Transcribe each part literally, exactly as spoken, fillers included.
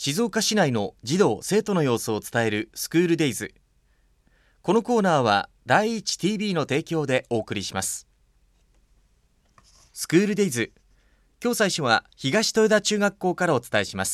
静岡市内の児童生徒の様子を伝えるスクールデイズ。このコーナーは第一 ティービー の提供でお送りします。スクールデイズ、今日最初は東豊田中学校からお伝えします。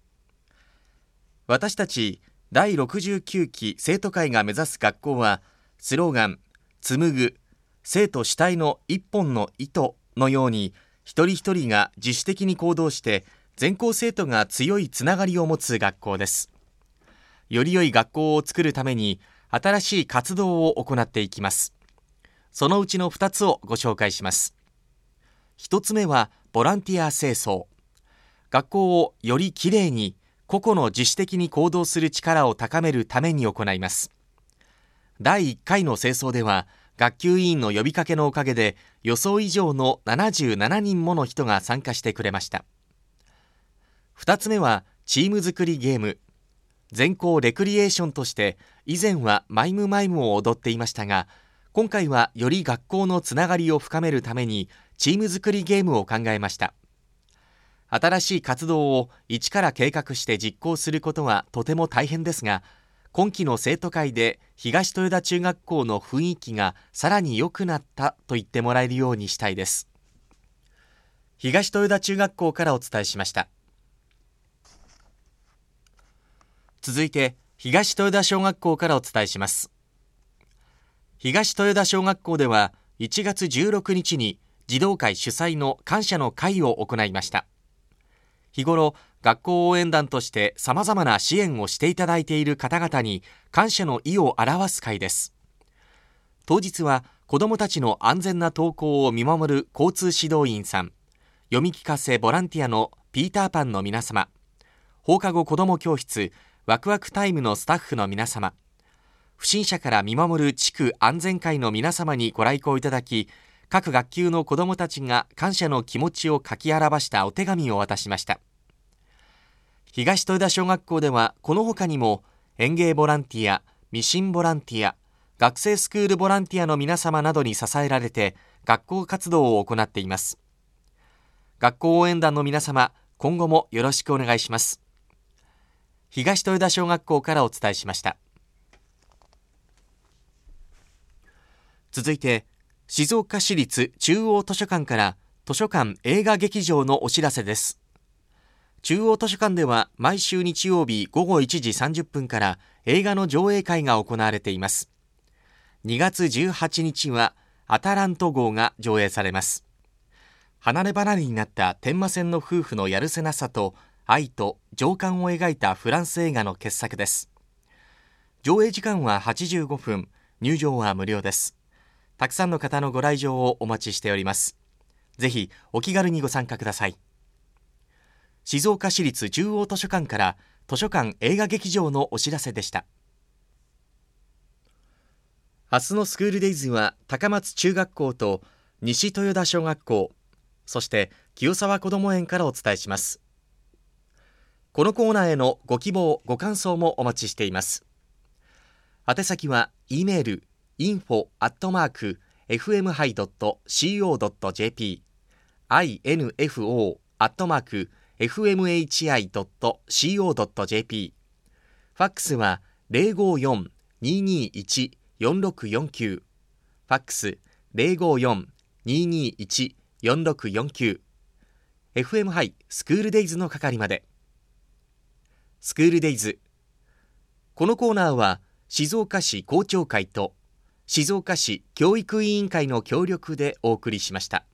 私たちだいろくじゅうきゅうき生徒会が目指す学校は、スローガン紡ぐ生徒主体の一本の糸のように、一人一人が自主的に行動して全校生徒が強いつながりを持つ学校です。より良い学校を作るために新しい活動を行っていきます。そのうちのふたつをご紹介します。ひとつめはボランティア清掃。学校をよりきれいに個々の自主的に行動する力を高めるために行います。だいいっかいの清掃では、学級委員の呼びかけのおかげで予想以上のななじゅうななにんもの人が参加してくれました。ふたつめはチーム作りゲーム。全校レクリエーションとして以前はマイムマイムを踊っていましたが、今回はより学校のつながりを深めるためにチーム作りゲームを考えました。新しい活動を一から計画して実行することはとても大変ですが、今期の生徒会で東豊田中学校の雰囲気がさらに良くなったと言ってもらえるようにしたいです。東豊田中学校からお伝えしました。続いて東豊田小学校からお伝えします。東豊田小学校ではいちがつじゅうろくにちに児童会主催の感謝の会を行いました。日頃学校応援団として様々な支援をしていただいている方々に感謝の意を表す会です。当日は子どもたちの安全な登校を見守る交通指導員さん、読み聞かせボランティアのピーターパンの皆様、放課後子ども教室ワクワクタイムのスタッフの皆様、不審者から見守る地区安全会の皆様にご来校いただき、各学級の子どもたちが感謝の気持ちを書き表したお手紙を渡しました。東豊田小学校ではこの他にも園芸ボランティア、ミシンボランティア、学生スクールボランティアの皆様などに支えられて学校活動を行っています。学校応援団の皆様、今後もよろしくお願いします。東豊田小学校からお伝えしました。続いて静岡市立中央図書館から図書館映画劇場のお知らせです。中央図書館では毎週日曜日ごごいちじさんじゅっぷんから映画の上映会が行われています。にがつじゅうはちにちはアタラント号が上映されます。離れ離れになった天満線の夫婦のやるせなさと愛と情感を描いたフランス映画の傑作です。上映時間ははちじゅうごふん、入場は無料です。たくさんの方のご来場をお待ちしております。ぜひお気軽にご参加ください。静岡市立中央図書館から図書館映画劇場のお知らせでした。明日のスクールデイズは高松中学校と西豊田小学校、そして清沢こども園からお伝えします。このコーナーへのご希望ご感想もお待ちしています。宛先は E メールインフォ アットマーク エフエムハイ ドット シーオー ドット ジェーピー インフォ アットマーク エフエムエイチアイ ドット シーオー ドット ジェーピー、 ファックスは ゼロごよん にーにーいち よんろくよんきゅう、 ファックス ゼロごよん にーにーいち よんろくよんきゅう、 エフエム ハイスクールデイズの係まで。スクールデイズ、このコーナーは静岡市校長会と静岡市教育委員会の協力でお送りしました。